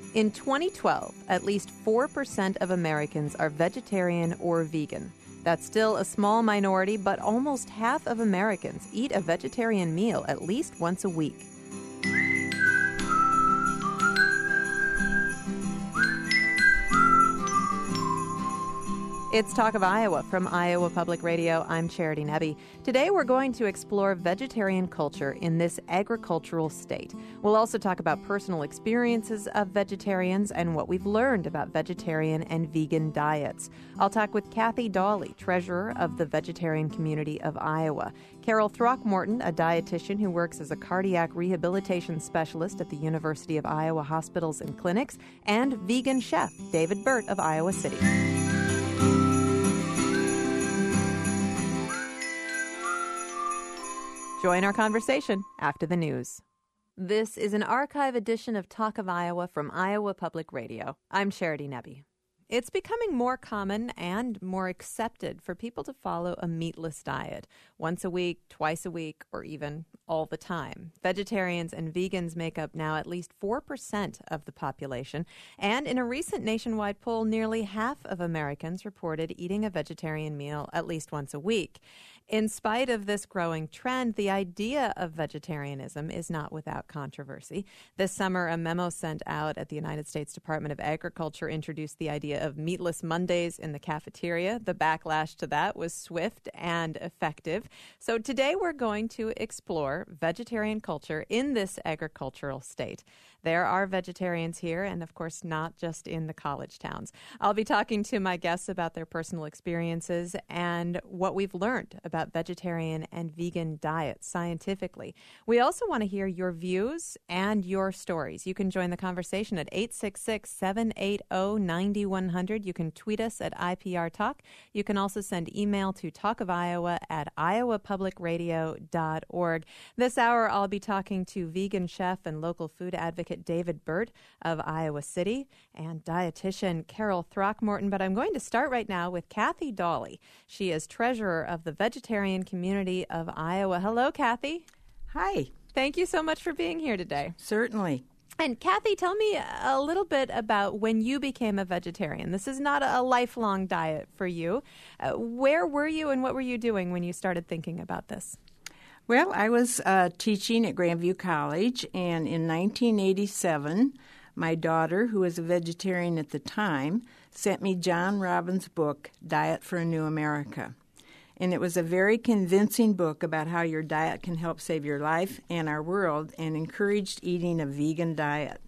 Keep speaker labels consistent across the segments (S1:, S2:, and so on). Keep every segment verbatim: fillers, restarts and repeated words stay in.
S1: In twenty twelve, at least four percent of Americans are vegetarian or vegan. That's still a small minority, but almost half of Americans eat a vegetarian meal at least once a week. It's Talk of Iowa from Iowa Public Radio. I'm Charity Nebbe. Today we're going to explore vegetarian culture in this agricultural state. We'll also talk about personal experiences of vegetarians and what we've learned about vegetarian and vegan diets. I'll talk with Kathy Dawley, treasurer of the vegetarian community of Iowa, Carol Throckmorton, a dietitian who works as a cardiac rehabilitation specialist at the University of Iowa Hospitals and Clinics, and vegan chef David Burt of Iowa City. Join our conversation after the news. This is an archive edition of Talk of Iowa from Iowa Public Radio. I'm Charity Nebbe. It's becoming more common and more accepted for people to follow a meatless diet once a week, twice a week, or even all the time. Vegetarians and vegans make up now at least four percent of the population, and in a recent nationwide poll, nearly half of Americans reported eating a vegetarian meal at least once a week. In spite of this growing trend, the idea of vegetarianism is not without controversy. This summer, a memo sent out at the United States Department of Agriculture introduced the idea of meatless Mondays in the cafeteria. The backlash to that was swift and effective. So today we're going to explore vegetarian culture in this agricultural state. There are vegetarians here, and of course not just in the college towns. I'll be talking to my guests about their personal experiences and what we've learned about vegetarian and vegan diets scientifically. We also want to hear your views and your stories. You can join the conversation at eight six six, seven eight zero, nine one zero zero. You can tweet us at I P R Talk. You can also send email to talkofiowa at iowa public radio dot org. This hour, I'll be talking to vegan chef and local food advocate David Burt of Iowa City and dietitian Carol Throckmorton. But I'm going to start right now with Kathy Dawley. She is treasurer of the vegetarian community of Iowa. Hello, Kathy.
S2: Hi.
S1: Thank you so much for being here today.
S2: Certainly.
S1: And Kathy, tell me a little bit about when you became a vegetarian. This is not a lifelong diet for you. Uh, where were you and what were you doing when you started thinking about this?
S2: Well, I was uh, teaching at Grandview College, and in nineteen eighty-seven, my daughter, who was a vegetarian at the time, sent me John Robbins' book, Diet for a New America. And it was a very convincing book about how your diet can help save your life and our world, and encouraged eating a vegan diet.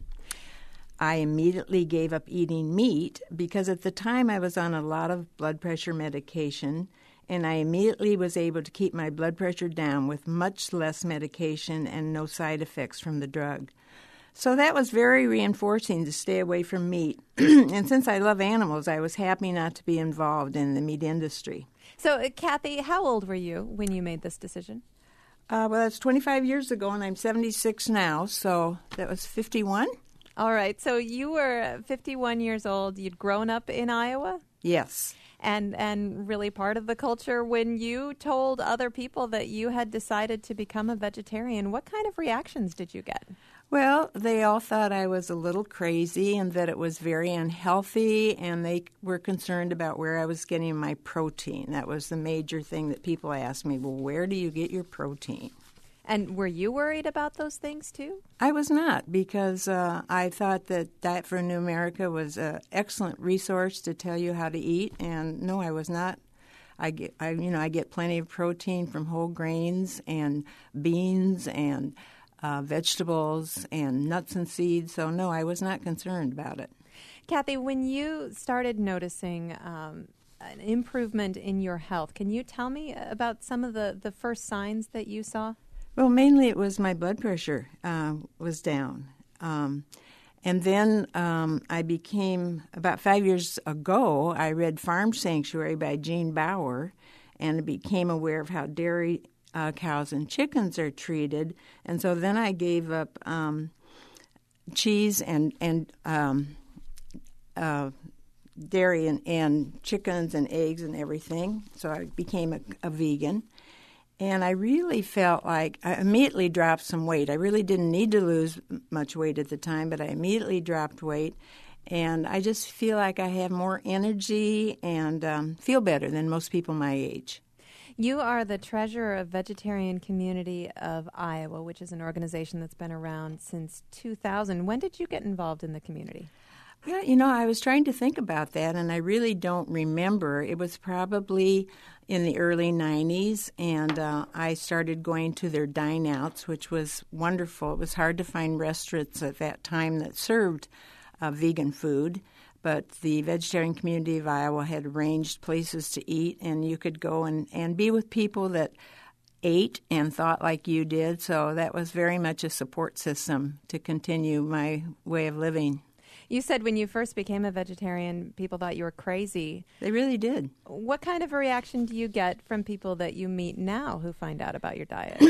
S2: I immediately gave up eating meat because at the time I was on a lot of blood pressure medication, and I immediately was able to keep my blood pressure down with much less medication and no side effects from the drug. So that was very reinforcing to stay away from meat. And since I love animals, I was happy not to be involved in the meat industry.
S1: So, uh, Kathy, how old were you when you made this decision?
S2: Uh, well, that's twenty-five years ago, and I'm seventy-six now, so that was fifty-one.
S1: All right. So you were fifty-one years old. You'd grown up in Iowa?
S2: Yes.
S1: And and really part of the culture. When you told other people that you had decided to become a vegetarian, what kind of reactions did you get?
S2: Well, they all thought I was a little crazy and that it was very unhealthy, and they were concerned about where I was getting my protein. That was the major thing that people asked me, well, where do you get your protein?
S1: And were you worried about those things too?
S2: I was not, because uh, I thought that Diet for a New America was an excellent resource to tell you how to eat, and no, I was not. I get, I, you know, I get plenty of protein from whole grains and beans and uh, vegetables and nuts and seeds, so no, I was not concerned about it.
S1: Kathy, when you started noticing um, an improvement in your health, can you tell me about some of the, the first signs that you saw?
S2: Well, mainly it was my blood pressure uh, was down. Um, and then um, I became, about five years ago, I read Farm Sanctuary by Gene Bauer, and I became aware of how dairy uh, cows and chickens are treated. And so then I gave up um, cheese and, and um, uh, dairy and, and chickens and eggs and everything. So I became a, a vegan. And I really felt like I immediately dropped some weight. I really didn't need to lose much weight at the time, but I immediately dropped weight. And I just feel like I have more energy and um, feel better than most people my age.
S1: You are the treasurer of Vegetarian Community of Iowa, which is an organization that's been around since two thousand. When did you get involved in the community?
S2: Well, you know, I was trying to think about that, and I really don't remember. It was probably in the early nineties, and uh, I started going to their dine-outs, which was wonderful. It was hard to find restaurants at that time that served uh, vegan food, but the Vegetarian Community of Iowa had arranged places to eat, and you could go and, and be with people that ate and thought like you did, so that was very much a support system to continue my way of living.
S1: You said when you first became a vegetarian, people thought you were crazy.
S2: They really did.
S1: What kind of a reaction do you get from people that you meet now who find out about your diet?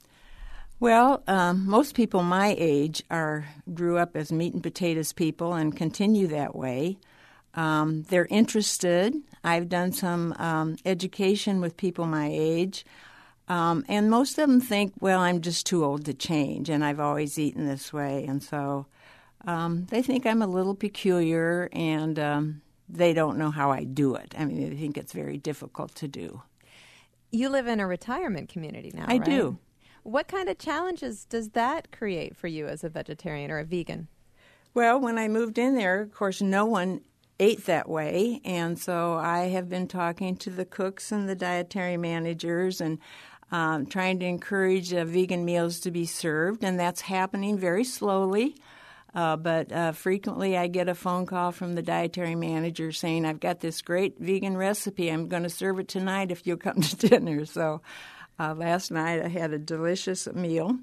S2: Well, um, most people my age are grew up as meat and potatoes people and continue that way. Um, they're interested. I've done some um, education with people my age. Um, and most of them think, well, I'm just too old to change, and I've always eaten this way. And so um, they think I'm a little peculiar, and um, they don't know how I do it. I mean, they think it's very difficult to do.
S1: You live in a retirement community now,
S2: I
S1: right?
S2: do.
S1: What kind of challenges does that create for you as a vegetarian or a vegan?
S2: Well, when I moved in there, of course, no one ate that way, and so I have been talking to the cooks and the dietary managers and um, trying to encourage uh, vegan meals to be served, and that's happening very slowly. Uh, but uh, frequently I get a phone call from the dietary manager saying, I've got this great vegan recipe. I'm going to serve it tonight if you'll come to dinner. So uh, last night I had a delicious meal.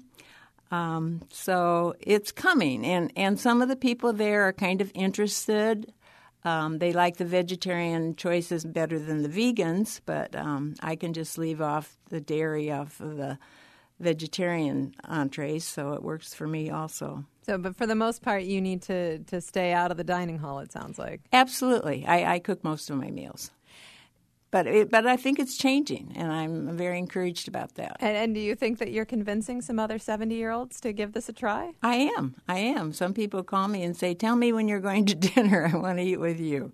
S2: Um, so it's coming, and, and some of the people there are kind of interested. Um, they like the vegetarian choices better than the vegans, but um, I can just leave off the dairy off of the vegetarian entrees, so it works for me also.
S1: So, but for the most part, you need to, to stay out of the dining hall, it sounds like.
S2: Absolutely. I, I cook most of my meals. But it, but I think it's changing, and I'm very encouraged about that.
S1: And, and do you think that you're convincing some other seventy-year-olds to give this a try?
S2: I am. I am. Some people call me and say, tell me when you're going to dinner. I want to eat with you.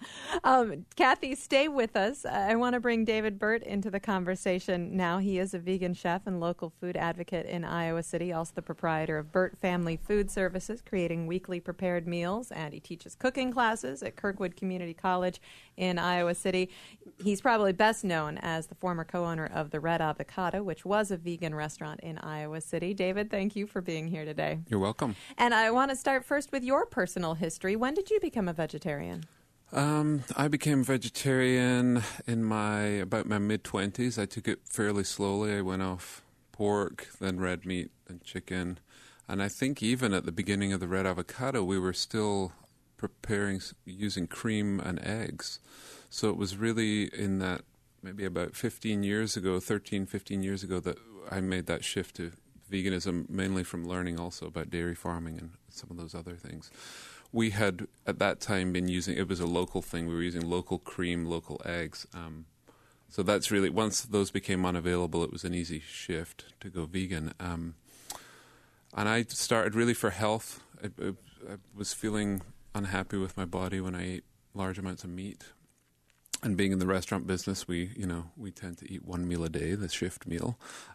S1: um, Kathy, stay with us. I want to bring David Burt into the conversation now. He is a vegan chef and local food advocate in Iowa City, also the proprietor of Burt Family Food Services, creating weekly prepared meals, and he teaches cooking classes at Kirkwood Community College in Iowa City. He's probably best known as the former co-owner of the Red Avocado, which was a vegan restaurant in Iowa City. David, thank you for being here today.
S3: You're welcome.
S1: And I want to start first with your personal history. When did you become a vegetarian?
S3: Um, I became vegetarian in my about my mid-twenties. I took it fairly slowly. I went off pork, then red meat, then chicken. And I think even at the beginning of the Red Avocado, we were still preparing using cream and eggs. So it was really in that maybe about fifteen years ago, thirteen, fifteen years ago, that I made that shift to veganism, mainly from learning also about dairy farming and some of those other things. We had, at that time, been using, it was a local thing, we were using local cream, local eggs. Um, so that's really, once those became unavailable, it was an easy shift to go vegan. Um, and I started really for health. I, I, I was feeling unhappy with my body when I ate large amounts of meat. And being in the restaurant business, we, you know, we tend to eat one meal a day, the shift meal.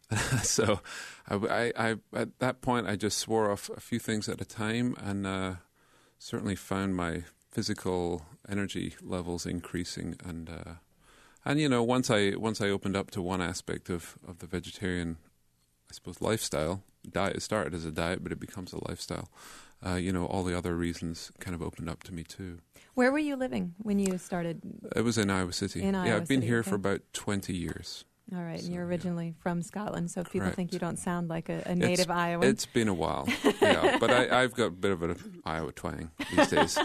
S3: so I, I, I, at that point, I just swore off a few things at a time, and uh, certainly found my physical energy levels increasing. And, uh, and you know, once I once I opened up to one aspect of, of the vegetarian, I suppose, lifestyle, diet, it started as a diet, but it becomes a lifestyle. Uh, you know, all the other reasons kind of opened up to me too.
S1: Where were you living when you started?
S3: It was in Iowa City.
S1: In
S3: yeah,
S1: Iowa
S3: I've been
S1: City,
S3: here
S1: okay.
S3: for about twenty years.
S1: All right,
S3: So,
S1: and you're originally yeah. from Scotland, so if people
S3: Correct.
S1: think you don't sound like a, a native
S3: it's,
S1: Iowan.
S3: It's been a while, yeah, but I, I've got a bit of an Iowa twang these days.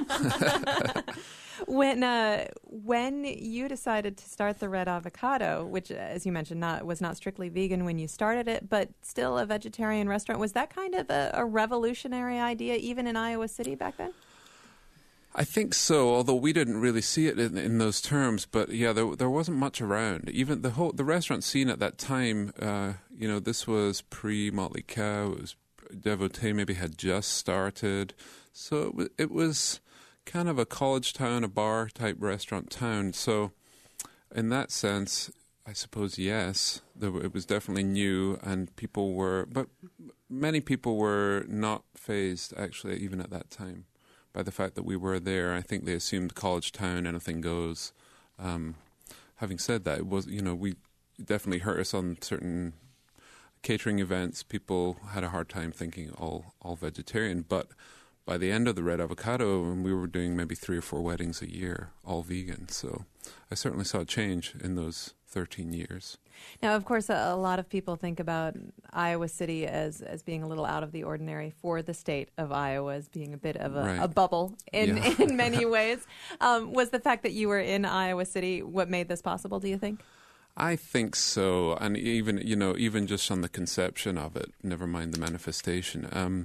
S1: When uh, when you decided to start the Red Avocado, which, as you mentioned, not was not strictly vegan when you started it, but still a vegetarian restaurant, was that kind of a, a revolutionary idea even in Iowa City back then?
S3: I think so, although we didn't really see it in, in those terms. But yeah, there there wasn't much around. Even the whole the restaurant scene at that time, uh, you know, this was pre Motley Cow. It was Devotee maybe had just started, so it was, it was kind of a college town, a bar type restaurant town. So in that sense, I suppose yes, there, it was definitely new, and people were, but many people were not fazed actually, even at that time, by the fact that we were there. I think they assumed college town, anything goes. Um, having said that, it was, you know, we it definitely hurt us on certain catering events. People had a hard time thinking all all vegetarian, but by the end of the Red Avocado, when we were doing maybe three or four weddings a year, all vegan. So I certainly saw a change in those thirteen years.
S1: Now, of course, a, a lot of people think about Iowa City as, as being a little out of the ordinary for the state of Iowa, as being a bit of a,
S3: Right.
S1: a bubble in,
S3: Yeah.
S1: in many ways. Um, was the fact that you were in Iowa City what made this possible, do you think?
S3: I think so, and even you know, even just on the conception of it, never mind the manifestation. Um,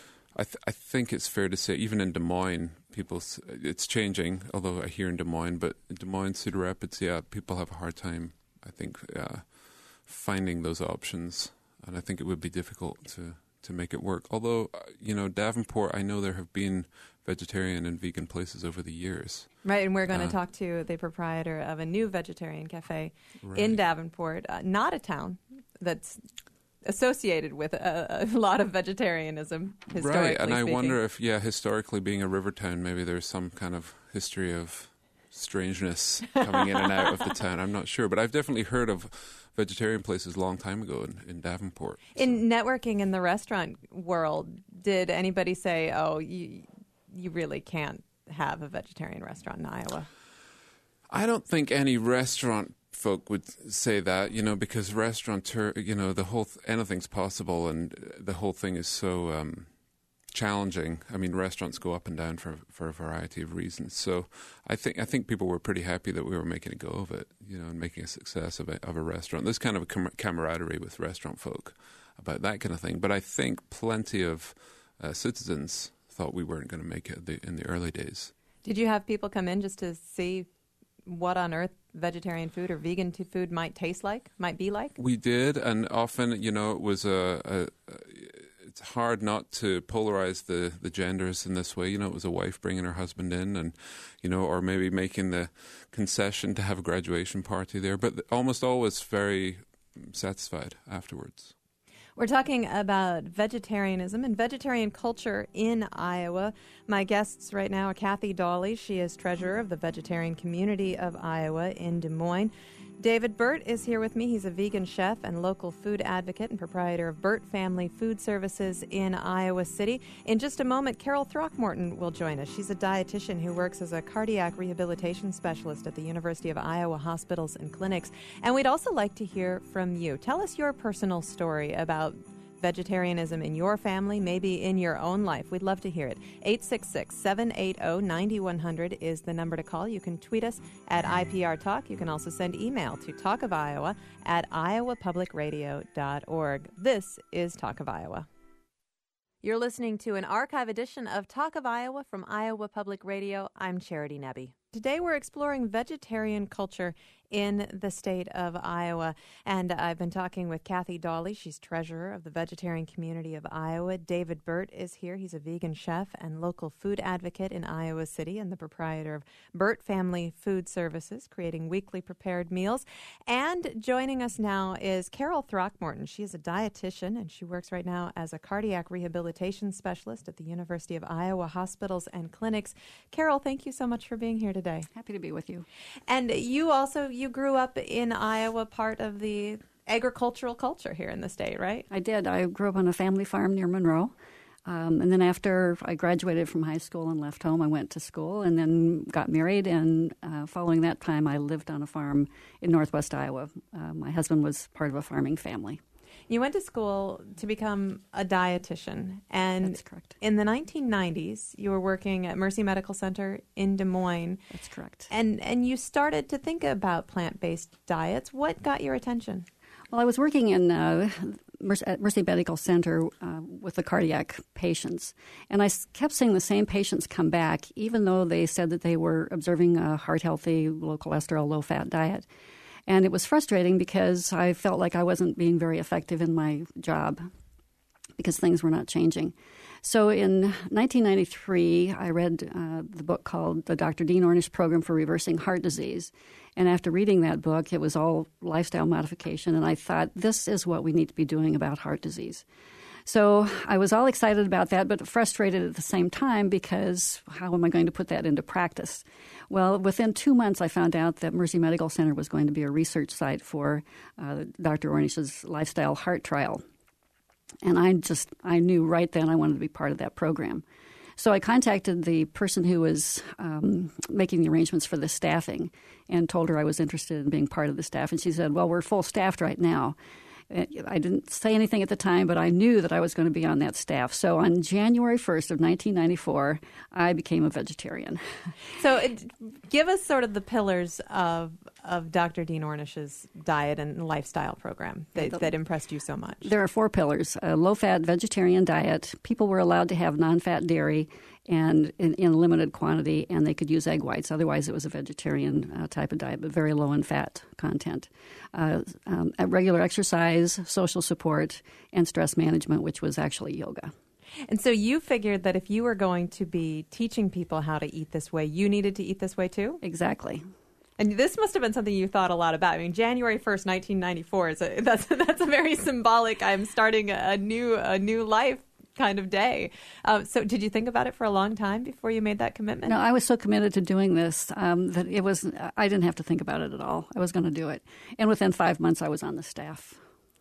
S3: I th- I think it's fair to say, even in Des Moines, people s- it's changing. Although I hear in Des Moines, but in Des Moines, Cedar Rapids, yeah, people have a hard time. I think uh, finding those options, and I think it would be difficult to to make it work. Although uh, you know, Davenport, I know there have been vegetarian and vegan places over the years.
S1: Right, and we're going to
S3: Uh,
S1: talk to the proprietor of a new vegetarian cafe
S3: Right.
S1: in Davenport, uh, not a town that's associated with a, a lot of vegetarianism historically
S3: Right, and I
S1: speaking.
S3: wonder if, yeah, historically being a river town, maybe there's some kind of history of strangeness coming in and out of the town. I'm not sure, but I've definitely heard of vegetarian places a long time ago in, in Davenport.
S1: In networking in the restaurant world, did anybody say, oh, you, you really can't have a vegetarian restaurant in Iowa?
S3: I don't think any restaurant folk would say that, you know, because restaurateur, you know, the whole, th- anything's possible, and the whole thing is so um, challenging. I mean, restaurants go up and down for for a variety of reasons. So I think I think people were pretty happy that we were making a go of it, you know, and making a success of a, of a restaurant. There's kind of a com- camaraderie with restaurant folk about that kind of thing. But I think plenty of uh, citizens thought we weren't going to make it the, in the early days.
S1: Did you have people come in just to see what on earth vegetarian food or vegan t- food might taste like, might be like?
S3: We did, and often, you know, it was a, a, a it's hard not to polarize the, the genders in this way. You know, it was a wife bringing her husband in, and, you know, or maybe making the concession to have a graduation party there, but almost always very satisfied afterwards.
S1: We're talking about vegetarianism and vegetarian culture in Iowa. My guests right now are Kathy Dawley. She is treasurer of the vegetarian community of Iowa in Des Moines. David Burt is here with me. He's a vegan chef and local food advocate and proprietor of Burt Family Food Services in Iowa City. In just a moment, Carol Throckmorton will join us. She's a dietitian who works as a cardiac rehabilitation specialist at the University of Iowa Hospitals and Clinics. And we'd also like to hear from you. Tell us your personal story about vegetarianism in your family, maybe in your own life. We'd love to hear it. eight six six, seven eight zero, nine one zero zero is the number to call. You can tweet us at I P R Talk. You can also send email to Talk of Iowa at iowa public radio dot org. This is Talk of Iowa. You're listening to an archive edition of Talk of Iowa from Iowa Public Radio. I'm Charity Nebbe. Today we're exploring vegetarian culture in the state of Iowa. And I've been talking with Kathy Dawley. She's treasurer of the vegetarian community of Iowa. David Burt is here. He's a vegan chef and local food advocate in Iowa City and the proprietor of Burt Family Food Services, creating weekly prepared meals. And joining us now is Carol Throckmorton. She is a dietitian, and she works right now as a cardiac rehabilitation specialist at the University of Iowa Hospitals and Clinics. Carol, thank you so much for being here today.
S4: Happy to be with you.
S1: And you also, you grew up in Iowa, part of the agricultural culture here in the state, right?
S4: I did. I grew up on a family farm near Monroe. Um, and then after I graduated from high school and left home, I went to school and then got married. And uh, following that time, I lived on a farm in northwest Iowa. Uh, my husband was part of a farming family.
S1: You went to school to become a dietitian, and
S4: That's correct.
S1: in the nineteen nineties, you were working at Mercy Medical Center in Des Moines.
S4: That's correct.
S1: And and you started to think about plant-based diets. What got your attention?
S4: Well, I was working in uh, at Mercy Medical Center uh, with the cardiac patients. And I kept seeing the same patients come back, even though they said that they were observing a heart-healthy, low cholesterol, low-fat diet. And it was frustrating because I felt like I wasn't being very effective in my job because things were not changing. So in nineteen ninety-three, I read uh, the book called The Doctor Dean Ornish Program for Reversing Heart Disease. And after reading that book, it was all lifestyle modification, and I thought, this is what we need to be doing about heart disease. So I was all excited about that, but frustrated at the same time because how am I going to put that into practice? Well, within two months, I found out that Mercy Medical Center was going to be a research site for uh, Doctor Ornish's lifestyle heart trial. And I just, I knew right then I wanted to be part of that program. So I contacted the person who was um, making the arrangements for the staffing and told her I was interested in being part of the staff. And she said, well, we're full staffed right now. I didn't say anything at the time, but I knew that I was going to be on that staff. So on January first of nineteen ninety-four, I became a vegetarian.
S1: So it, give us sort of the pillars of of Doctor Dean Ornish's diet and lifestyle program that, that impressed you so much.
S4: There are four pillars. A low-fat vegetarian diet. People were allowed to have non-fat dairy and in, in limited quantity, and they could use egg whites. Otherwise, it was a vegetarian uh, type of diet, but very low in fat content. Uh, um, regular exercise, social support, and stress management, which was actually yoga.
S1: And so you figured that if you were going to be teaching people how to eat this way, you needed to eat this way too?
S4: Exactly.
S1: And this must have been something you thought a lot about. I mean, January first, nineteen ninety-four is a, that's that's a very symbolic. I'm starting a new a new life kind of day. Um, so, did you think about it for a long time before you made that commitment?
S4: No, I was so committed to doing this um, that it was. I didn't have to think about it at all. I was going to do it, and within five months, I was on the staff.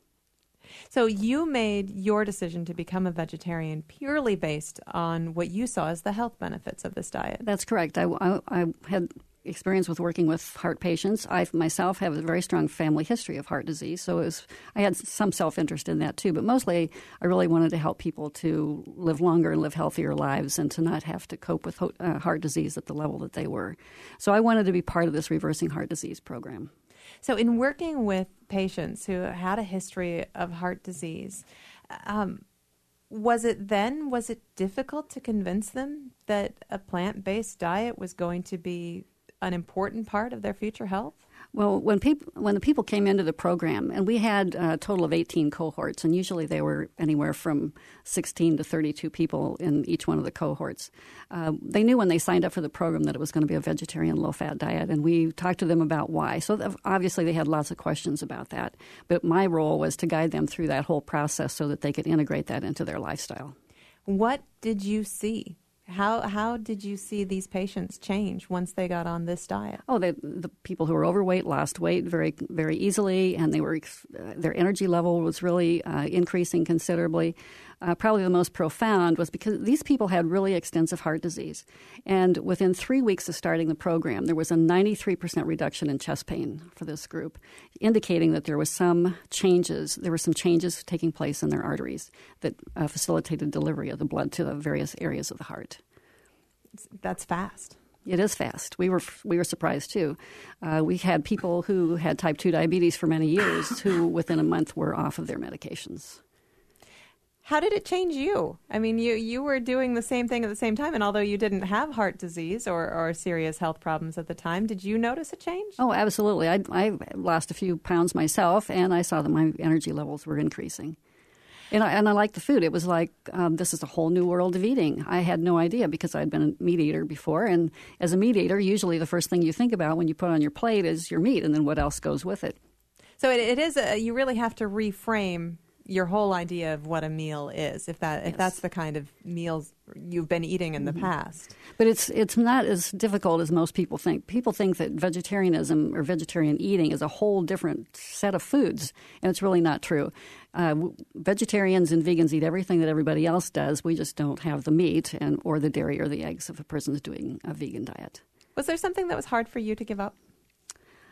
S1: So you made your decision to become a vegetarian purely based on what you saw as the health benefits of this diet.
S4: That's correct. I, I, I had experience with working with heart patients. I myself have a very strong family history of heart disease, so it was, I had some self-interest in that too. But mostly, I really wanted to help people to live longer and live healthier lives and to not have to cope with uh, heart disease at the level that they were. So I wanted to be part of this Reversing Heart Disease program.
S1: So in working with patients who had a history of heart disease, um, was it then, was it difficult to convince them that a plant-based diet was going to be an important part of their future health?
S4: Well, when people when the people came into the program, and we had a total of eighteen cohorts, and usually they were anywhere from sixteen to thirty-two people in each one of the cohorts. Uh, they knew when they signed up for the program that it was going to be a vegetarian, low-fat diet, and we talked to them about why. So obviously they had lots of questions about that, but my role was to guide them through that whole process so that they could integrate that into their lifestyle.
S1: What did you see? How how did you see these patients change once they got on this diet?
S4: Oh, they, the people who were overweight lost weight very very easily, and they were uh, their energy level was really uh, increasing considerably. Uh, probably the most profound was because these people had really extensive heart disease, and within three weeks of starting the program, there was a ninety-three percent reduction in chest pain for this group, indicating that there was some changes. There were some changes taking place in their arteries that uh, facilitated delivery of the blood to the various areas of the heart.
S1: That's fast.
S4: It is fast. We were we were surprised too. Uh, we had people who had type two diabetes for many years who, within a month, were off of their medications.
S1: How did it change you? I mean, you, you were doing the same thing at the same time, and although you didn't have heart disease or, or serious health problems at the time, did you notice a change?
S4: Oh, absolutely. I, I lost a few pounds myself, and I saw that my energy levels were increasing. And I, and I liked the food. It was like, um, this is a whole new world of eating. I had no idea because I'd been a meat eater before, and as a meat eater, usually the first thing you think about when you put on your plate is your meat and then what else goes with it.
S1: So it, it is, a, you really have to reframe your whole idea of what a meal is, if that if
S4: yes.
S1: that's the kind of meals you've been eating in the mm-hmm. past.
S4: But it's it's not as difficult as most people think. People think that vegetarianism or vegetarian eating is a whole different set of foods, and it's really not true. Uh, vegetarians and vegans eat everything that everybody else does. We just don't have the meat and or the dairy or the eggs if a person's doing a vegan diet.
S1: Was there something that was hard for you to give up?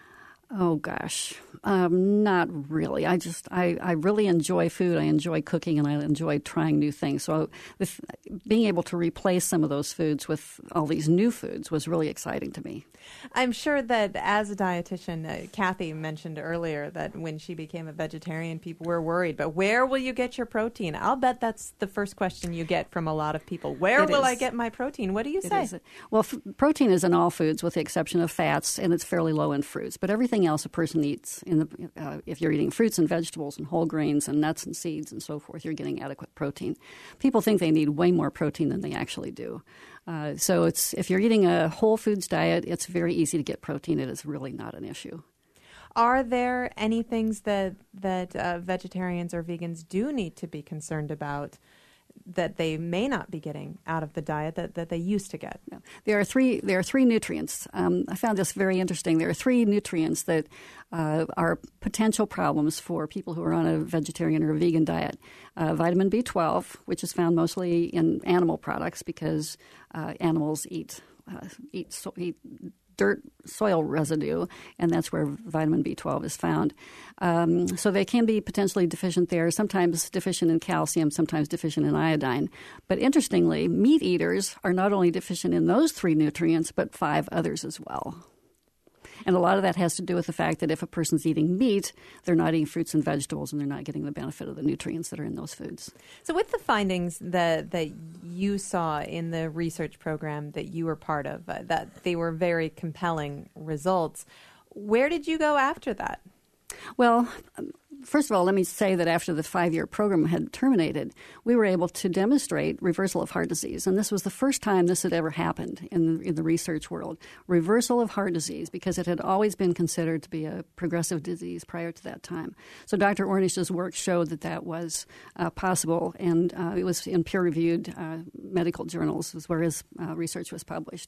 S4: Oh, gosh. Um, not really. I just, I, I really enjoy food. I enjoy cooking, and I enjoy trying new things. So this, being able to replace some of those foods with all these new foods was really exciting to me.
S1: I'm sure that as a dietitian, uh, Kathy mentioned earlier that when she became a vegetarian, people were worried. But where will you get your protein? I'll bet that's the first question you get from a lot of people. Where
S4: It
S1: will
S4: is.
S1: I get my protein? What do you
S4: It
S1: say?
S4: is. Well, f- protein is in all foods with the exception of fats, and it's fairly low in fruits. But everything else a person eats, in the, uh, if you're eating fruits and vegetables and whole grains and nuts and seeds and so forth, you're getting adequate protein. People think they need way more protein than they actually do. Uh, so it's if you're eating a whole foods diet, it's very easy to get protein. It is really not an issue.
S1: Are there any things that that uh, vegetarians or vegans do need to be concerned about that they may not be getting out of the diet that, that they used to get?
S4: No. There are three. There are three nutrients. Um, I found this very interesting. There are three nutrients that uh, are potential problems for people who are on a vegetarian or a vegan diet. Uh, vitamin B twelve, which is found mostly in animal products because uh, animals eat uh, eat so, eat. dirt, soil residue, and that's where vitamin B twelve is found. Um, so they can be potentially deficient there, sometimes deficient in calcium, sometimes deficient in iodine. But interestingly, meat eaters are not only deficient in those three nutrients, but five others as well. And a lot of that has to do with the fact that if a person's eating meat, they're not eating fruits and vegetables, and they're not getting the benefit of the nutrients that are in those foods.
S1: So with the findings that that you saw in the research program that you were part of, uh, that they were very compelling results, where did you go after that?
S4: Well, first of all, let me say that after the five-year program had terminated, we were able to demonstrate reversal of heart disease. And this was the first time this had ever happened in the, in the research world. Reversal of heart disease, because it had always been considered to be a progressive disease prior to that time. So Doctor Ornish's work showed that that was uh, possible, and uh, it was in peer-reviewed uh, medical journals, was where his uh, research was published.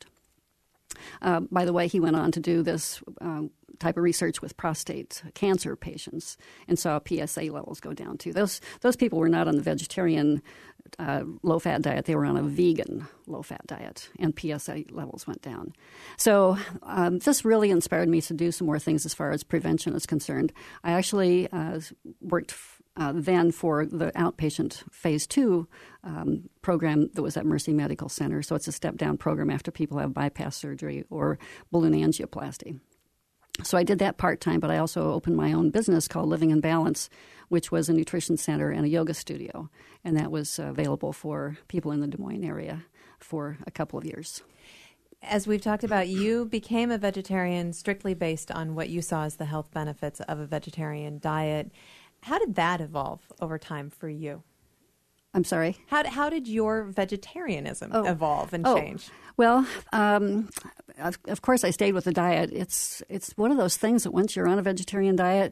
S4: Uh, by the way, he went on to do this um, type of research with prostate cancer patients and saw P S A levels go down too. Those those people were not on the vegetarian uh, low-fat diet; they were on a vegan low-fat diet, and P S A levels went down. So um, this really inspired me to do some more things as far as prevention is concerned. I actually uh, worked. F- Uh, then for the outpatient phase two um, program that was at Mercy Medical Center. So it's a step-down program after people have bypass surgery or balloon angioplasty. So I did that part-time, but I also opened my own business called Living in Balance, which was a nutrition center and a yoga studio. And that was uh, available for people in the Des Moines area for a couple of years.
S1: As we've talked about, you became a vegetarian strictly based on what you saw as the health benefits of a vegetarian diet. How did that evolve over time for you?
S4: I'm sorry?
S1: How, how did your vegetarianism
S4: oh.
S1: evolve and
S4: oh.
S1: change?
S4: Well, um, of, of course, I stayed with the diet. It's it's one of those things that once you're on a vegetarian diet,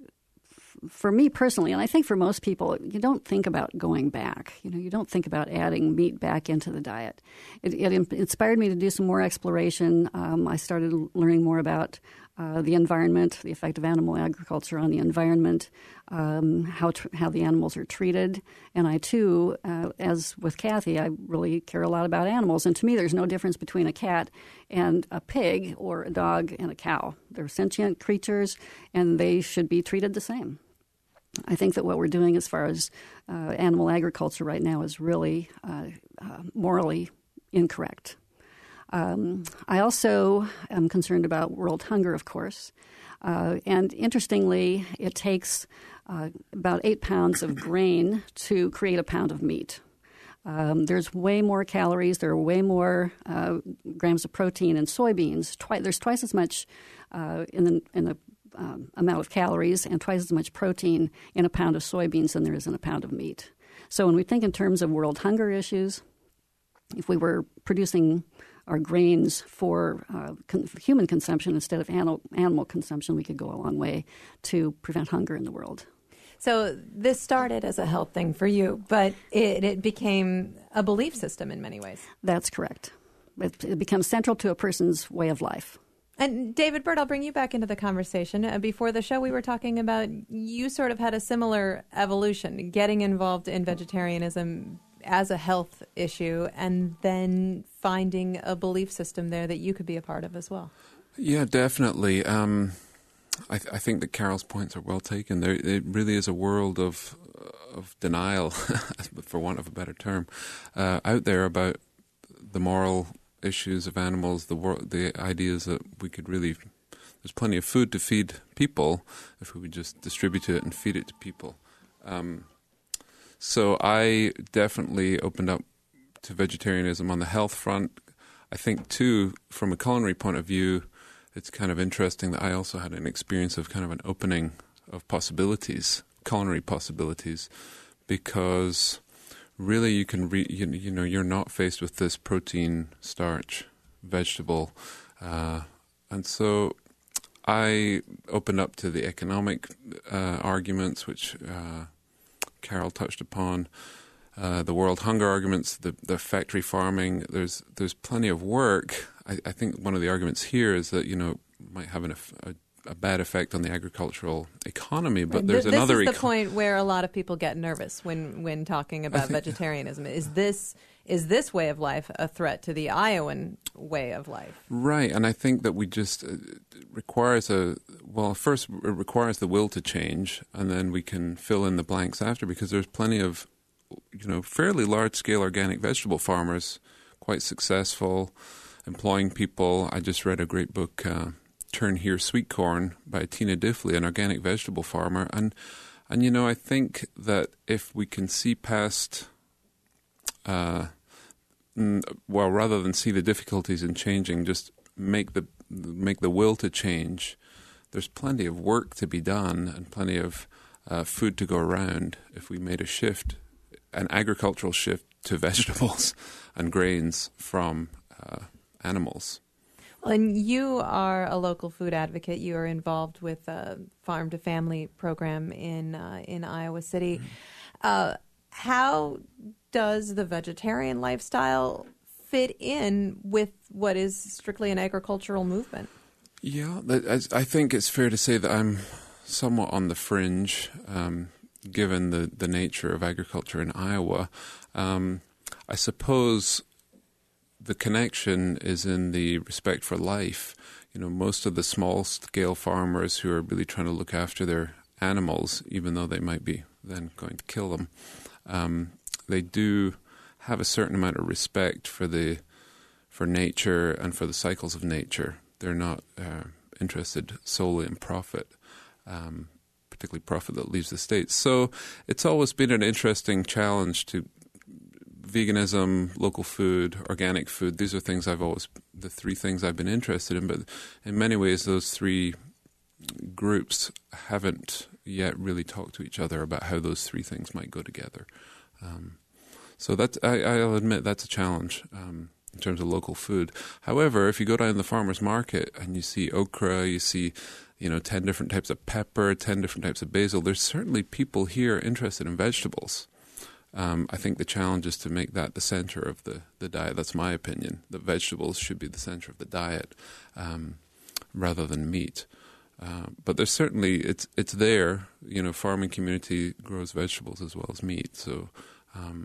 S4: f- for me personally, and I think for most people, you don't think about going back. You know, you don't think about adding meat back into the diet. It, it inspired me to do some more exploration. Um, I started learning more about Uh, the environment, the effect of animal agriculture on the environment, um, how tr- how the animals are treated. And I, too, uh, as with Kathy, I really care a lot about animals. And to me, there's no difference between a cat and a pig or a dog and a cow. They're sentient creatures, and they should be treated the same. I think that what we're doing as far as uh, animal agriculture right now is really uh, uh, morally incorrect. Um, I also am concerned about world hunger, of course. Uh, and interestingly, it takes uh, about eight pounds of grain to create a pound of meat. Um, there's way more calories. There are way more uh, grams of protein in soybeans. Twi- there's twice as much uh, in the, in the um, amount of calories and twice as much protein in a pound of soybeans than there is in a pound of meat. So when we think in terms of world hunger issues, if we were producing our grains for uh, con- human consumption instead of animal, animal consumption, we could go a long way to prevent hunger in the world.
S1: So this started as a health thing for you, but it, it became a belief system in many ways.
S4: That's correct. It, it becomes central to a person's way of life.
S1: And David Bird, I'll bring you back into the conversation. Uh, before the show, we were talking about you sort of had a similar evolution, getting involved in vegetarianism as a health issue and then finding a belief system there that you could be a part of as well.
S3: Yeah, definitely. Um, I, th- I think that Carol's points are well taken. There, it really is a world of of denial, for want of a better term, uh, out there about the moral issues of animals, the wor- the ideas that we could really, there's plenty of food to feed people if we would just distribute it and feed it to people. Um, so I definitely opened up to vegetarianism on the health front. I think, too, from a culinary point of view, it's kind of interesting that I also had an experience of kind of an opening of possibilities, culinary possibilities, because really you can, re- you, you know, you're not faced with this protein, starch, vegetable. Uh, and so I opened up to the economic uh, arguments, which uh, Carol touched upon, uh, the world hunger arguments, the, the factory farming. There's there's plenty of work. I, I think one of the arguments here is that, you know, it might have an, a, a bad effect on the agricultural economy, but there's
S1: this
S3: another...
S1: This is the
S3: eco-
S1: point where a lot of people get nervous when, when talking about
S3: think,
S1: vegetarianism. Is this is this way of life a threat to the Iowan way of life? Right,
S3: and I think that we just... Uh, it requires a... Well, first, it requires the will to change, and then we can fill in the blanks after, because there's plenty of, you know, fairly large-scale organic vegetable farmers, quite successful, employing people. I just read a great book, uh, Turn Here Sweet Corn, by Tina Diffley, an organic vegetable farmer. And, and you know, I think that if we can see past, uh, well, rather than see the difficulties in changing, just make the make the will to change, there's plenty of work to be done and plenty of uh, food to go around if we made a shift, an agricultural shift to vegetables and grains from uh, animals.
S1: Well, and you are a local food advocate. You are involved with a Farm to Family program in uh, in Iowa City. Mm-hmm. Uh, how does the vegetarian lifestyle fit in with what is strictly an agricultural movement?
S3: Yeah, I think it's fair to say that I'm somewhat on the fringe, um, given the, the nature of agriculture in Iowa. Um, I suppose the connection is in the respect for life. You know, most of the small-scale farmers who are really trying to look after their animals, even though they might be then going to kill them, um, they do have a certain amount of respect for the for nature and for the cycles of nature. They're not uh, interested solely in profit, um, particularly profit that leaves the States. So it's always been an interesting challenge to veganism, local food, organic food. These are things I've always, the three things I've been interested in. But in many ways, those three groups haven't yet really talked to each other about how those three things might go together. Um, so that's, I, I'll admit that's a challenge um, in terms of local food. However, if you go down to the farmer's market and you see okra, you see, you know, ten different types of pepper, ten different types of basil, there's certainly people here interested in vegetables. Um, I think the challenge is to make that the center of the, the diet. That's my opinion. The vegetables should be the center of the diet um, rather than meat. Uh, but there's certainly, it's it's there. You know, farming community grows vegetables as well as meat. So, um,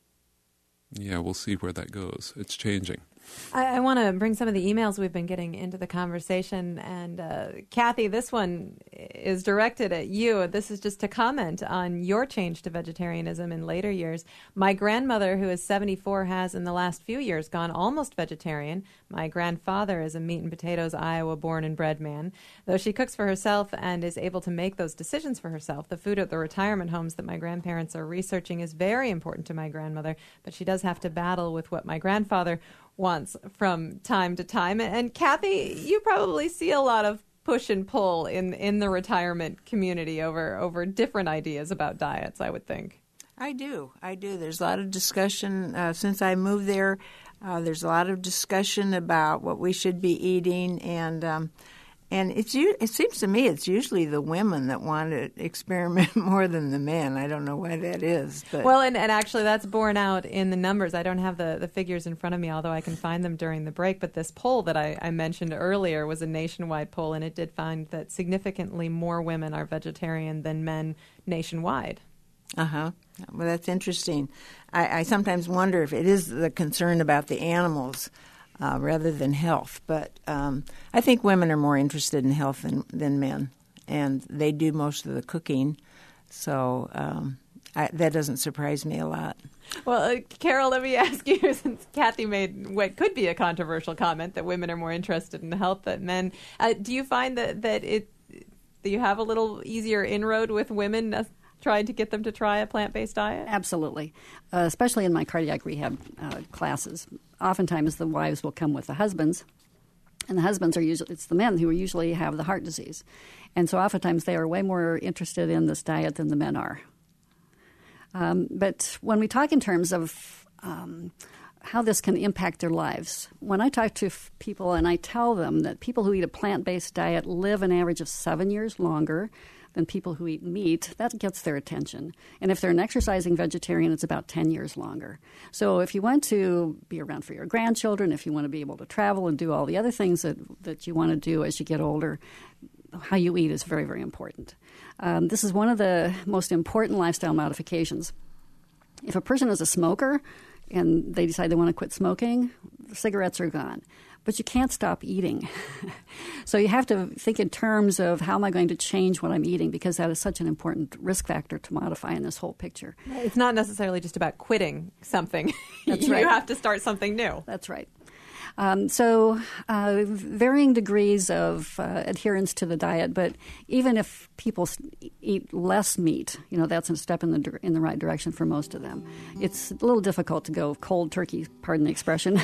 S3: yeah, we'll see where that goes. It's changing.
S1: I, I want to bring some of the emails we've been getting into the conversation. And uh, Kathy, this one is directed at you. This is just to comment on your change to vegetarianism in later years. My grandmother, who is seventy-four, has in the last few years gone almost vegetarian. My grandfather is a meat and potatoes Iowa born and bred man. Though she cooks for herself and is able to make those decisions for herself, the food at the retirement homes that my grandparents are researching is very important to my grandmother, but she does have to battle with what my grandfather wants from time to time. And Kathy, you probably see a lot of push and pull in, in the retirement community over, over different ideas about diets, I would think.
S2: I do. I do. There's a lot of discussion. Uh, since I moved there, uh, there's a lot of discussion about what we should be eating. And um, and it's it seems to me it's usually the women that want to experiment more than the men. I don't know why that is. But.
S1: Well, and, and actually that's borne out in the numbers. I don't have the, the figures in front of me, although I can find them during the break. But this poll that I, I mentioned earlier was a nationwide poll, and it did find that significantly more women are vegetarian than men nationwide.
S2: Uh-huh. Well, that's interesting. I, I sometimes wonder if it is the concern about the animals. uh, rather than health. But um, I think women are more interested in health than, than men, and they do most of the cooking. So um, I, that doesn't surprise me a lot.
S1: Well, uh, Carol, let me ask you, since Kathy made what could be a controversial comment that women are more interested in health than men, uh, do you find that, that it that you have a little easier inroad with women uh, trying to get them to try a plant-based diet?
S4: Absolutely, uh, especially in my cardiac rehab uh, classes. Oftentimes the wives will come with the husbands, and the husbands are usually, it's the men who usually have the heart disease. And so oftentimes they are way more interested in this diet than the men are. Um, but when we talk in terms of um, how this can impact their lives, when I talk to f- people and I tell them that people who eat a plant-based diet live an average of seven years longer than people who eat meat, that gets their attention. And if they're an exercising vegetarian, it's about ten years longer. So if you want to be around for your grandchildren, if you want to be able to travel and do all the other things that, that you want to do as you get older, how you eat is very, very important. Um, this is one of the most important lifestyle modifications. If a person is a smoker and they decide they want to quit smoking, the cigarettes are gone. But you can't stop eating. So you have to think in terms of how am I going to change what I'm eating, because that is such an important risk factor to modify in this whole picture.
S1: It's not necessarily just about quitting something.
S4: That's
S1: you
S4: right.
S1: have to start something new.
S4: That's right. Um, so uh, varying degrees of uh, adherence to the diet, but even if people eat less meat, you know, that's a step in the in the right direction for most of them. It's a little difficult to go cold turkey, pardon the expression,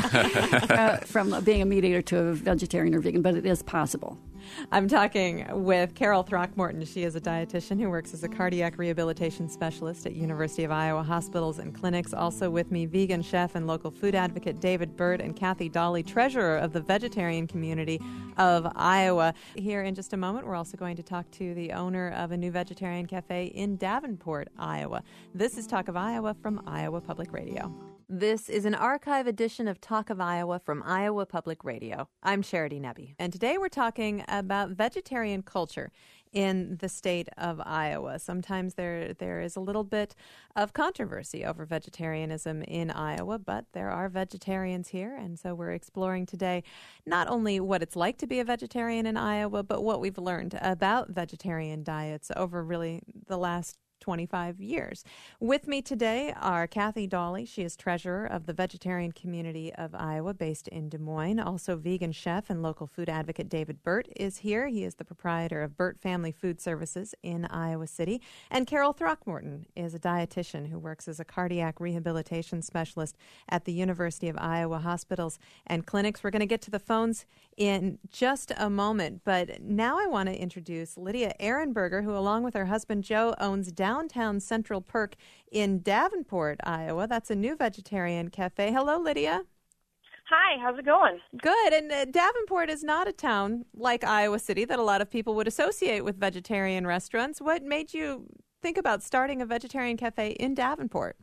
S4: uh, from being a meat eater to a vegetarian or vegan, but it is possible.
S1: I'm talking with Carol Throckmorton. She is a dietitian who works as a cardiac rehabilitation specialist at University of Iowa hospitals and clinics. Also with me, vegan chef and local food advocate David Burt, and Kathy Dolly, treasurer of the vegetarian community of Iowa. Here in just a moment, we're also going to talk to the owner of a new vegetarian cafe in Davenport, Iowa. This is Talk of Iowa from Iowa Public Radio. This is an archive edition of Talk of Iowa from Iowa Public Radio. I'm Charity Nebbe, and today we're talking about vegetarian culture in the state of Iowa. Sometimes there there is a little bit of controversy over vegetarianism in Iowa, but there are vegetarians here, and so we're exploring today not only what it's like to be a vegetarian in Iowa, but what we've learned about vegetarian diets over really the last twenty-five years. With me today are Kathy Dolly. She is treasurer of the vegetarian community of Iowa based in Des Moines. Also vegan chef and local food advocate David Burt is here. He is the proprietor of Burt Family Food Services in Iowa City. And Carol Throckmorton is a dietitian who works as a cardiac rehabilitation specialist at the University of Iowa hospitals and clinics. We're going to get to the phones in just a moment, but now I want to introduce Lydia Ehrenberger, who along with her husband Joe owns Downtown Central Perk in Davenport, Iowa. That's a new vegetarian cafe. Hello, Lydia.
S5: Hi, how's it going?
S1: Good. And uh, Davenport is not a town like Iowa City that a lot of people would associate with vegetarian restaurants. What made you think about starting a vegetarian cafe in Davenport?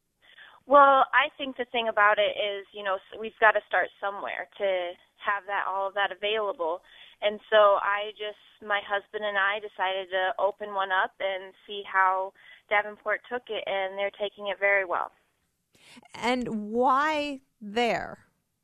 S5: Well, I think the thing about it is, you know, we've got to start somewhere to have that all of that available. And so I just, my husband and I decided to open one up and see how Davenport took it, and they're taking it very well.
S1: And why there?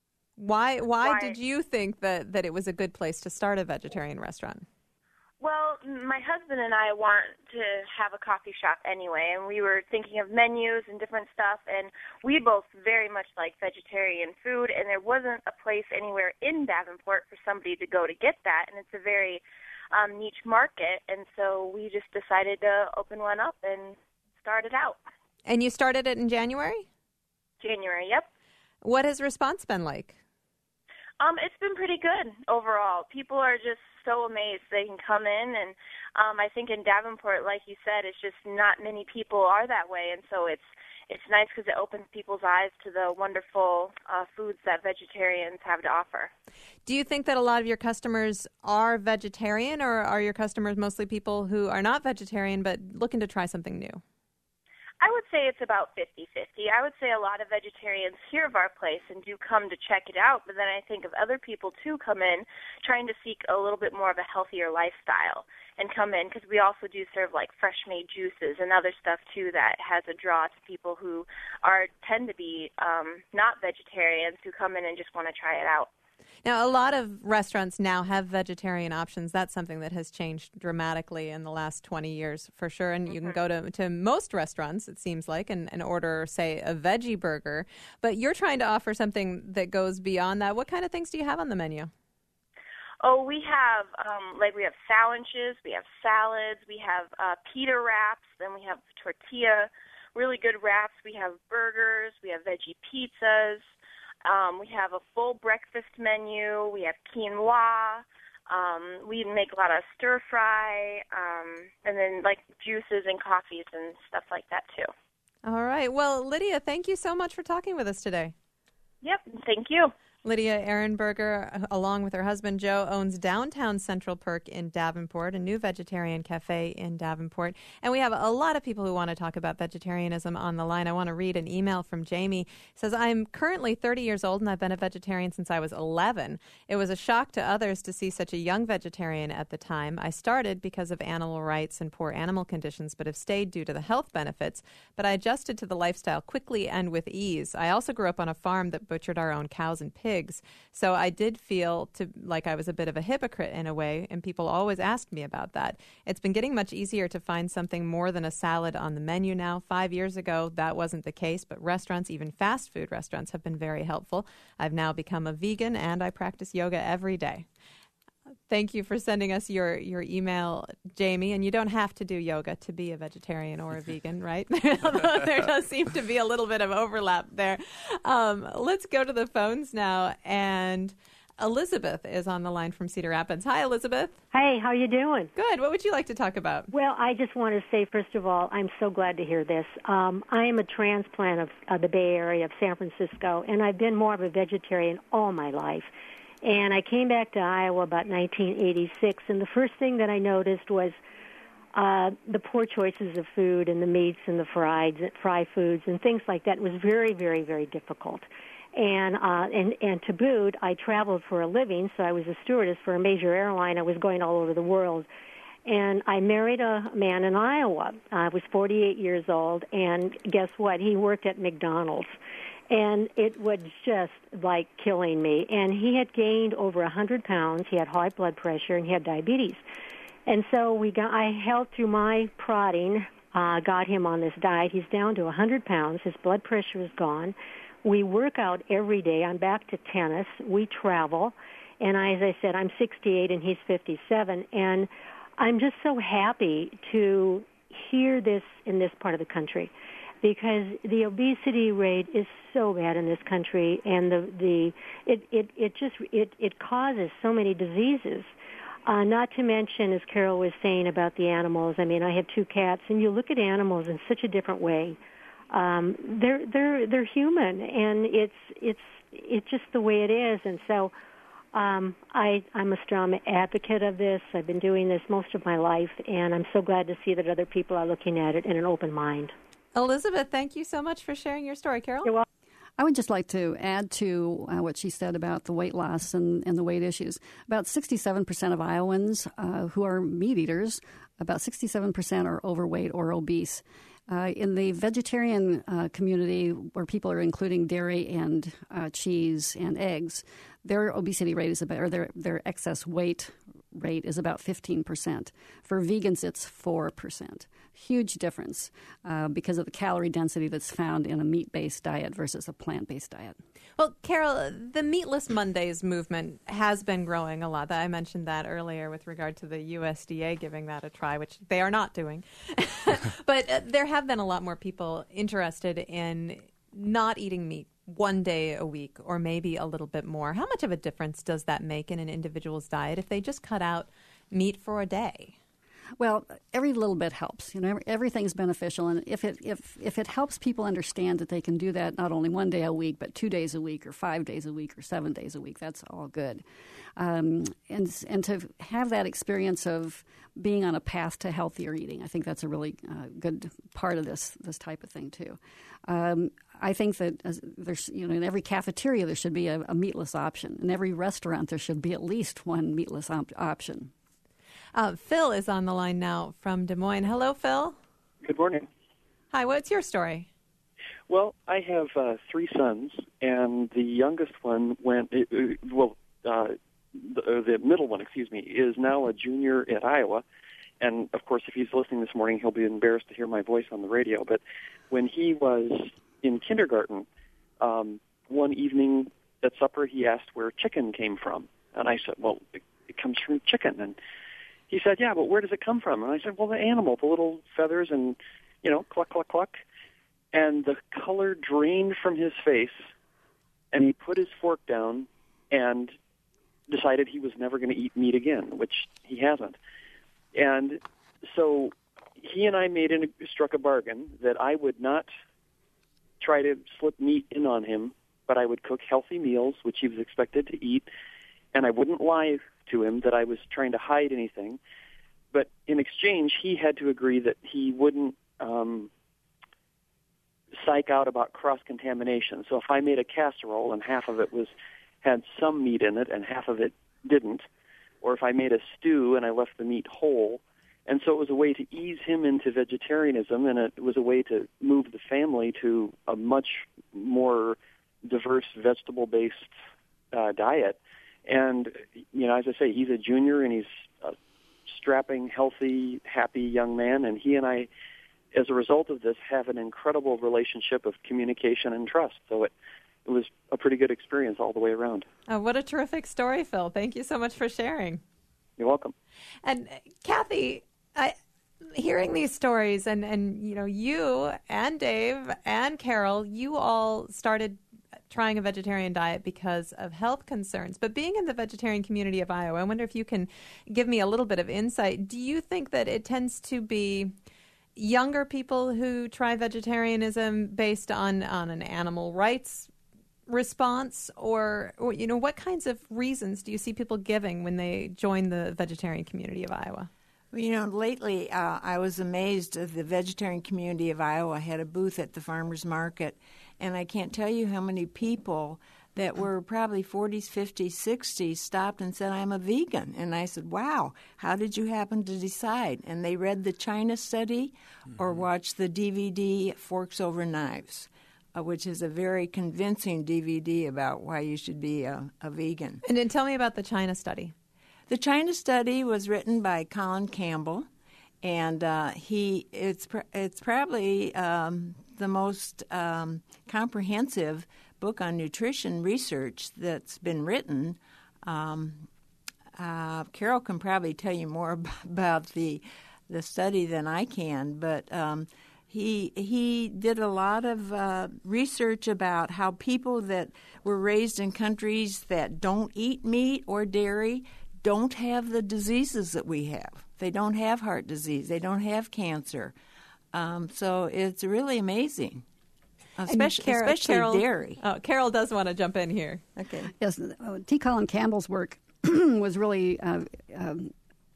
S1: Why why,
S5: why?
S1: did you think that, that it was a good place to start a vegetarian restaurant?
S5: Well, my husband and I want to have a coffee shop anyway, and we were thinking of menus and different stuff, and we both very much like vegetarian food, and there wasn't a place anywhere in Davenport for somebody to go to get that, and it's a very um, niche market, and so we just decided to open one up and start it out.
S1: And you started it in January?
S5: January, yep.
S1: What has response been like?
S5: Um, it's been pretty good overall. People are just so amazed they can come in, and um, I think in Davenport, like you said, it's just not many people are that way, and so it's it's nice because it opens people's eyes to the wonderful uh, foods that vegetarians have to offer.
S1: Do you think that a lot of your customers are vegetarian, or are your customers mostly people who are not vegetarian but looking to try something new?
S5: I would say it's about fifty-fifty. I would say a lot of vegetarians hear of our place and do come to check it out, but then I think of other people, too, come in trying to seek a little bit more of a healthier lifestyle and come in because we also do serve, like, fresh-made juices and other stuff, too, that has a draw to people who are tend to be um, not vegetarians who come in and just want to try it out.
S1: Now, a lot of restaurants now have vegetarian options. That's something that has changed dramatically in the last twenty years, for sure. And you mm-hmm. can go to, to most restaurants, it seems like, and, and order, say, a veggie burger. But you're trying to offer something that goes beyond that. What kind of things do you have on the menu?
S5: Oh, we have, um, like, we have sandwiches, we have salads, we have uh, pita wraps, then we have tortilla, really good wraps. We have burgers, we have veggie pizzas. Um, we have a full breakfast menu. We have quinoa. Um, we make a lot of stir fry, um, and then like juices and coffees and stuff like that too.
S1: All right. Well, Lydia, thank you so much for talking with us today.
S5: Yep. Thank you.
S1: Lydia Ehrenberger, along with her husband Joe, owns Downtown Central Perk in Davenport, a new vegetarian cafe in Davenport. And we have a lot of people who want to talk about vegetarianism on the line. I want to read an email from Jamie. It says, I'm currently thirty years old and I've been a vegetarian since I was eleven. It was a shock to others to see such a young vegetarian at the time. I started because of animal rights and poor animal conditions, but have stayed due to the health benefits. But I adjusted to the lifestyle quickly and with ease. I also grew up on a farm that butchered our own cows and pigs. So I did feel to like I was a bit of a hypocrite in a way, and people always asked me about that. It's been getting much easier to find something more than a salad on the menu now. Five years ago, that wasn't the case, but restaurants, even fast food restaurants, have been very helpful. I've now become a vegan, and I practice yoga every day. Thank you for sending us your, your email, Jamie. And you don't have to do yoga to be a vegetarian or a vegan, right? Although there does seem to be a little bit of overlap there. Um, let's go to the phones now. And Elizabeth is on the line from Cedar Rapids. Hi, Elizabeth.
S6: Hey, how you doing?
S1: Good. What would you like to talk about?
S6: Well, I just want to say, first of all, I'm so glad to hear this. Um, I am a transplant of uh, the Bay Area of San Francisco, and I've been more of a vegetarian all my life. And I came back to Iowa about nineteen eighty-six, and the first thing that I noticed was uh, the poor choices of food and the meats and the fried, fry foods and things like that. It was very, very, very difficult. And, uh, and, and to boot, I traveled for a living, so I was a stewardess for a major airline. I was going all over the world. And I married a man in Iowa. I was forty-eight years old, and guess what? He worked at McDonald's. And it was just like killing me. And he had gained over one hundred pounds. He had high blood pressure, and he had diabetes. And so we got, I held through my prodding, uh, got him on this diet. He's down to one hundred pounds. His blood pressure is gone. We work out every day. I'm back to tennis. We travel. And I, as I said, I'm sixty-eight, and he's fifty-seven. And I'm just so happy to hear this in this part of the country, because the obesity rate is so bad in this country, and the the it it, it just it, it causes so many diseases. Uh, not to mention, as Carol was saying about the animals. I mean, I have two cats, and you look at animals in such a different way. Um, they're they're they're human, and it's it's it's just the way it is. And so, um, I I'm a strong advocate of this. I've been doing this most of my life, and I'm so glad to see that other people are looking at it in an open mind.
S1: Elizabeth, thank you so much for sharing your story. Carol?
S6: You're welcome.
S4: I would just like to add to uh, what she said about the weight loss and, and the weight issues. About sixty-seven percent of Iowans uh, who are meat eaters, about sixty-seven percent are overweight or obese. Uh, in the vegetarian uh, community, where people are including dairy and uh, cheese and eggs, their obesity rate is about, or their, their excess weight rate is about fifteen percent. For vegans, it's four percent. Huge difference uh, because of the calorie density that's found in a meat-based diet versus a plant-based diet.
S1: Well, Carol, the Meatless Mondays movement has been growing a lot. I mentioned that earlier with regard to the U S D A giving that a try, which they are not doing. But uh, there have been a lot more people interested in not eating meat one day a week or maybe a little bit more. How much of a difference does that make in an individual's diet if they just cut out meat for a day?
S4: Well, every little bit helps. You know, every, everything's beneficial, and if it if if it helps people understand that they can do that not only one day a week, but two days a week, or five days a week, or seven days a week, that's all good. Um, and and to have that experience of being on a path to healthier eating, I think that's a really uh, good part of this this type of thing too. Um, I think that as there's, you know, in every cafeteria there should be a, a meatless option. In every restaurant there should be at least one meatless op- option.
S1: Uh, Phil is on the line now from Des Moines. Hello, Phil.
S7: Good morning.
S1: Hi, what's your story?
S7: Well, I have uh, three sons, and the youngest one went, uh, well, uh, the, uh, the middle one, excuse me, is now a junior at Iowa. And, of course, if he's listening this morning, he'll be embarrassed to hear my voice on the radio. But when he was in kindergarten, um, one evening at supper, he asked where chicken came from. And I said, well, it, it comes from chicken. And he said, yeah, but where does it come from? And I said, well, the animal, the little feathers and, you know, cluck, cluck, cluck. And the color drained from his face, and he put his fork down and decided he was never going to eat meat again, which he hasn't. And so he and I made an, struck a bargain that I would not try to slip meat in on him, but I would cook healthy meals, which he was expected to eat, and I wouldn't lie to him that I was trying to hide anything. But in exchange, he had to agree that he wouldn't um, psych out about cross-contamination. So if I made a casserole and half of it was had some meat in it and half of it didn't, or if I made a stew and I left the meat whole. And so it was a way to ease him into vegetarianism, and it was a way to move the family to a much more diverse vegetable-based uh, diet. And, you know, as I say, he's a junior, and he's a strapping, healthy, happy young man, and he and I, as a result of this, have an incredible relationship of communication and trust. So it, it was a pretty good experience all the way around.
S1: Oh, what a terrific story, Phil. Thank you so much for sharing.
S7: You're welcome.
S1: And, Kathy, I, hearing these stories, and, and, you know, you and Dave and Carol, you all started trying a vegetarian diet because of health concerns. But being in the vegetarian community of Iowa, I wonder if you can give me a little bit of insight. Do you think that it tends to be younger people who try vegetarianism based on, on an animal rights response, or, or, you know, what kinds of reasons do you see people giving when they join the vegetarian community of Iowa?
S2: Well, you know, lately uh, I was amazed that the vegetarian community of Iowa had a booth at the farmers market, and I can't tell you how many people that were probably forties, fifties, sixties stopped and said, I'm a vegan. And I said, wow, how did you happen to decide? And they read the China study mm-hmm. or watched the D V D Forks Over Knives, uh, which is a very convincing D V D about why you should be a, a vegan.
S1: And then tell me about the China study.
S2: The China study was written by Colin Campbell, and uh, he it's pr- it's probably um, the most um, comprehensive book on nutrition research that's been written. Um, uh, Carol can probably tell you more ab- about the the study than I can, but um, he he did a lot of uh, research about how people that were raised in countries that don't eat meat or dairy don't have the diseases that we have. They don't have heart disease. They don't have cancer. Um, so it's really amazing, especially,
S1: Carol,
S2: especially
S1: Carol,
S2: dairy.
S1: Oh, Carol does want to jump in here.
S2: Okay.
S4: Yes, uh, T. Colin Campbell's work was really uh, um,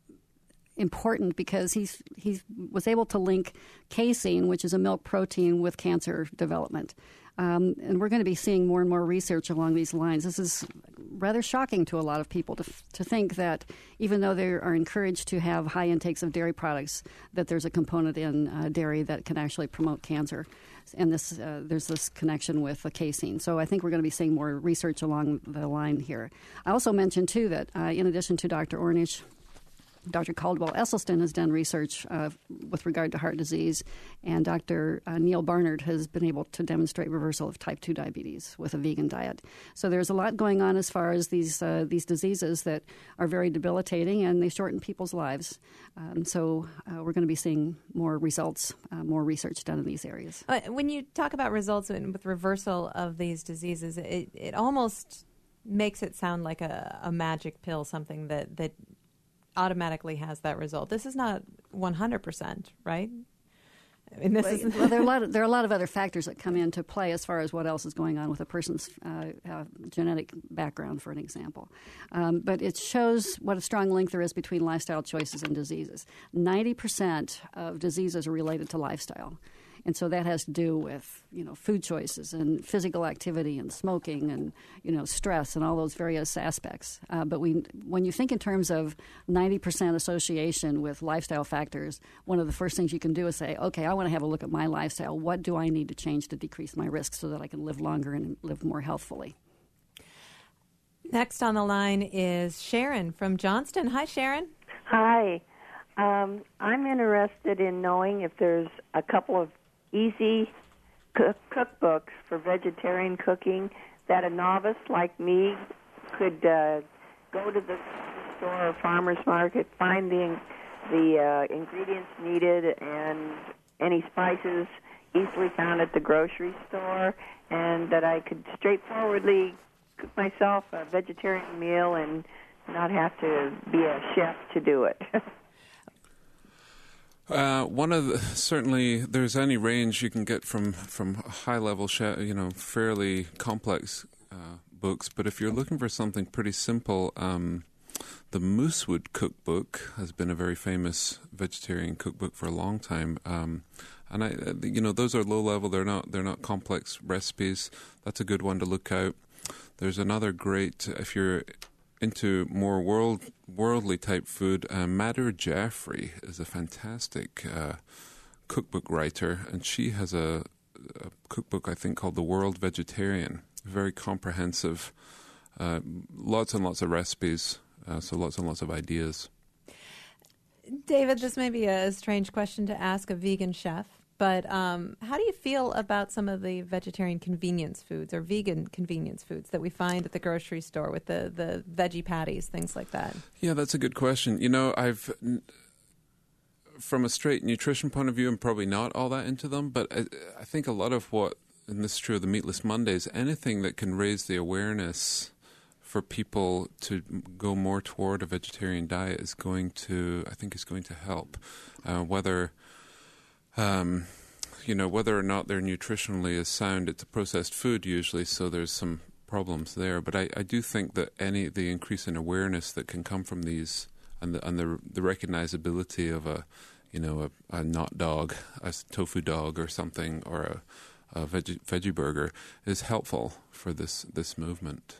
S4: important because he's he was able to link casein, which is a milk protein, with cancer development. Um, and we're going to be seeing more and more research along these lines. This is rather shocking to a lot of people to to think that even though they are encouraged to have high intakes of dairy products, that there's a component in uh, dairy that can actually promote cancer. And this uh, there's this connection with the casein. So I think we're going to be seeing more research along the line here. I also mentioned, too, that uh, in addition to Doctor Ornish, Doctor Caldwell Esselstyn has done research uh, with regard to heart disease, and Doctor Uh, Neil Barnard has been able to demonstrate reversal of type two diabetes with a vegan diet. So there's a lot going on as far as these uh, these diseases that are very debilitating, and they shorten people's lives. Um, so uh, we're going to be seeing more results, uh, more research done in these areas.
S1: Uh, when you talk about results in, with reversal of these diseases, it, it almost makes it sound like a, a magic pill, something that, that automatically has that result. This is not one hundred percent, right? I mean, this
S4: well,
S1: is
S4: well, there are a lot of, there are a lot of other factors that come into play as far as what else is going on with a person's uh, uh, genetic background, for an example. Um, but it shows what a strong link there is between lifestyle choices and diseases. ninety percent of diseases are related to lifestyle. And so that has to do with, you know, food choices and physical activity and smoking and, you know, stress and all those various aspects. Uh, but we, when you think in terms of ninety percent association with lifestyle factors, one of the first things you can do is say, okay, I want to have a look at my lifestyle. What do I need to change to decrease my risk so that I can live longer and live more healthfully?
S1: Next on the line is Sharon from Johnston. Hi, Sharon.
S8: Hi. Um, I'm interested in knowing if there's a couple of easy cook- cookbooks for vegetarian cooking that a novice like me could uh, go to the store or farmer's market, find the the uh, ingredients needed and any spices easily found at the grocery store, and that I could straightforwardly cook myself a vegetarian meal and not have to be a chef to do it.
S3: Uh, one of the, certainly there's any range you can get from from high level, you know, fairly complex uh, books. But if you're looking for something pretty simple, um, the Moosewood Cookbook has been a very famous vegetarian cookbook for a long time. Um, and I, you know, those are low level. They're not they're not complex recipes. That's a good one to look out. There's another great, if you're into more world worldly type food, uh, Madhur Jaffrey is a fantastic uh, cookbook writer, and she has a, a cookbook I think called The World Vegetarian. Very comprehensive, uh, lots and lots of recipes, uh, so lots and lots of ideas.
S1: David, this may be a strange question to ask a vegan chef, but um, how do you feel about some of the vegetarian convenience foods or vegan convenience foods that we find at the grocery store with the, the veggie patties, things like that?
S3: Yeah, that's a good question. You know, I've, from a straight nutrition point of view, I'm probably not all that into them, but I, I think a lot of what, and this is true of the Meatless Mondays, anything that can raise the awareness for people to go more toward a vegetarian diet is going to, I think is going to help. Uh, whether... Um, you know, whether or not they're nutritionally as sound, it's a processed food usually, so there's some problems there. But I, I do think that any the increase in awareness that can come from these and the and the, the recognizability of a, you know, a, a not dog, a tofu dog or something, or a, a veggie, veggie burger is helpful for this this movement.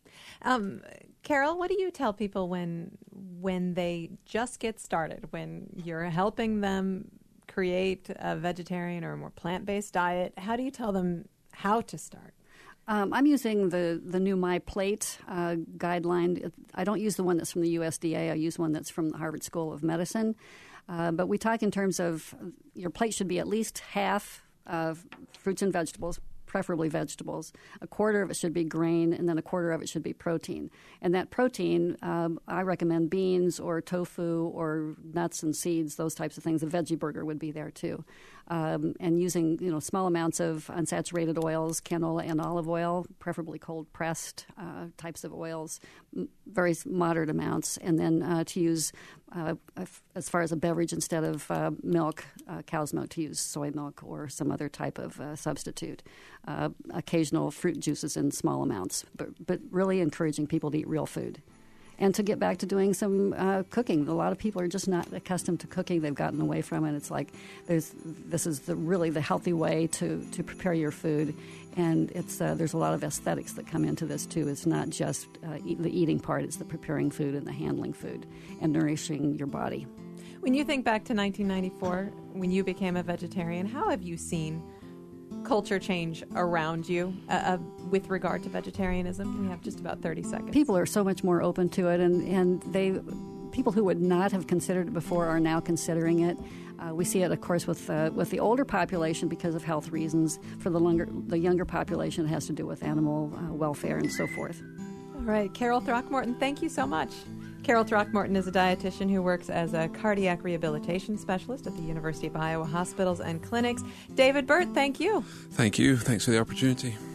S1: Um, Carol, what do you tell people when when they just get started, when you're helping them create a vegetarian or a more plant-based diet? How do you tell them how to start?
S4: Um, I'm using the, the new My Plate uh, guideline. I don't use the one that's from the U S D A. I use one that's from the Harvard School of Medicine. Uh, but we talk in terms of your plate should be at least half of fruits and vegetables, preferably vegetables. A quarter of it should be grain, and then a quarter of it should be protein. And that protein, um, I recommend beans or tofu or nuts and seeds, those types of things. A veggie burger would be there too. Um, and using, you know, small amounts of unsaturated oils, canola and olive oil, preferably cold pressed uh, types of oils, m- very moderate amounts, and then uh, to use, uh, as far as a beverage, instead of uh, milk, uh, cow's milk, to use soy milk or some other type of uh, substitute. Uh, occasional fruit juices in small amounts, but but really encouraging people to eat real food. And to get back to doing some uh, cooking. A lot of people are just not accustomed to cooking. They've gotten away from it. It's like there's this is the really the healthy way to, to prepare your food. And it's uh, there's a lot of aesthetics that come into this, too. It's not just uh, eat, the eating part. It's the preparing food and the handling food and nourishing your body.
S1: When you think back to nineteen ninety-four, when you became a vegetarian, how have you seen culture change around you uh, uh, with regard to vegetarianism? We have just about thirty seconds.
S4: People are so much more open to it, and, and they people who would not have considered it before are now considering it. Uh, we see it, of course, with uh, with the older population because of health reasons. For the longer, the younger population, it has to do with animal uh, welfare and so forth.
S1: All right, Carol Throckmorton, thank you so much. Carol Throckmorton is a dietitian who works as a cardiac rehabilitation specialist at the University of Iowa Hospitals and Clinics. David Burt, thank you.
S3: Thank you. Thanks for the opportunity.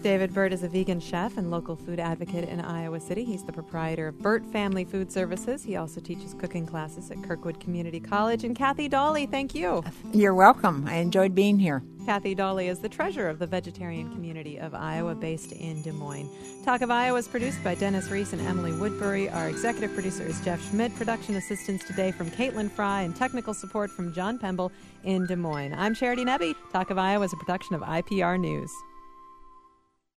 S1: David Burt is a vegan chef and local food advocate in Iowa City. He's the proprietor of Burt Family Food Services. He also teaches cooking classes at Kirkwood Community College. And Kathy Dawley, thank you.
S2: You're welcome. I enjoyed being here.
S1: Kathy Dawley is the treasurer of the vegetarian community of Iowa based in Des Moines. Talk of Iowa is produced by Dennis Reese and Emily Woodbury. Our executive producer is Jeff Schmidt. Production assistance today from Caitlin Fry and technical support from John Pemble in Des Moines. I'm Charity Nebbe. Talk of Iowa is a production of I P R News.